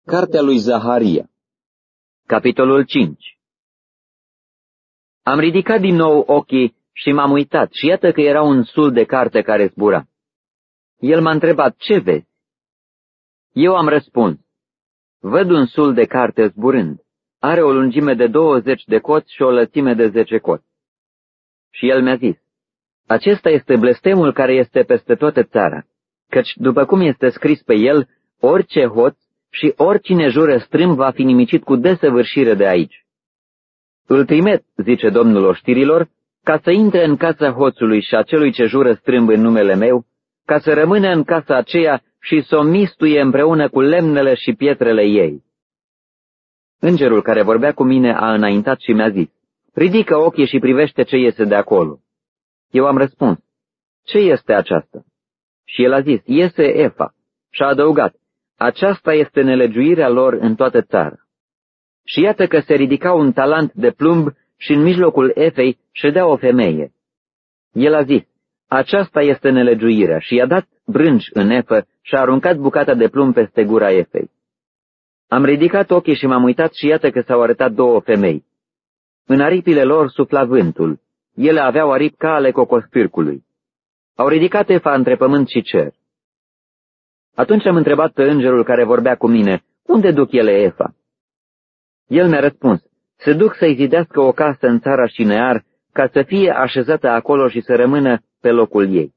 Cartea lui Zaharia. Capitolul 5. Am ridicat din nou ochii și m-am uitat și iată că era un sul de carte care zbura. El m-a întrebat, ce vezi? Eu am răspuns, văd un sul de carte zburând. Are o lungime de 20 de coți și o lățime de 10 coți. Și el mi-a zis, acesta este blestemul care este peste toată țara, căci după cum este scris pe el, orice hoț și oricine jură strâmb va fi nimicit cu desăvârșire de aici. Îl trimit, zice Domnul oștirilor, ca să intre în casa hoțului și a celui ce jură strâmb în numele meu, ca să rămână în casa aceea și să o mistuie împreună cu lemnele și pietrele ei. Îngerul care vorbea cu mine a înaintat și mi-a zis, ridică ochii și privește ce iese de acolo. Eu am răspuns, ce este aceasta? Și el a zis, iese Efa, și a adăugat, aceasta este nelegiuirea lor în toată țara. Și iată că se ridica un talent de plumb și în mijlocul Efei ședea o femeie. El a zis, aceasta este nelegiuirea, și i-a dat brânci în Efă și a aruncat bucata de plumb peste gura Efei. Am ridicat ochii și m-am uitat și iată că s-au arătat două femei. În aripile lor sufla vântul, ele aveau aripi ca ale cocospârcului. Au ridicat Efa între pământ și cer. Atunci am întrebat pe îngerul care vorbea cu mine, unde duc ele Efa? El mi-a răspuns, se duc să-i zidească o casă în țara Șinear, ca să fie așezată acolo și să rămână pe locul ei.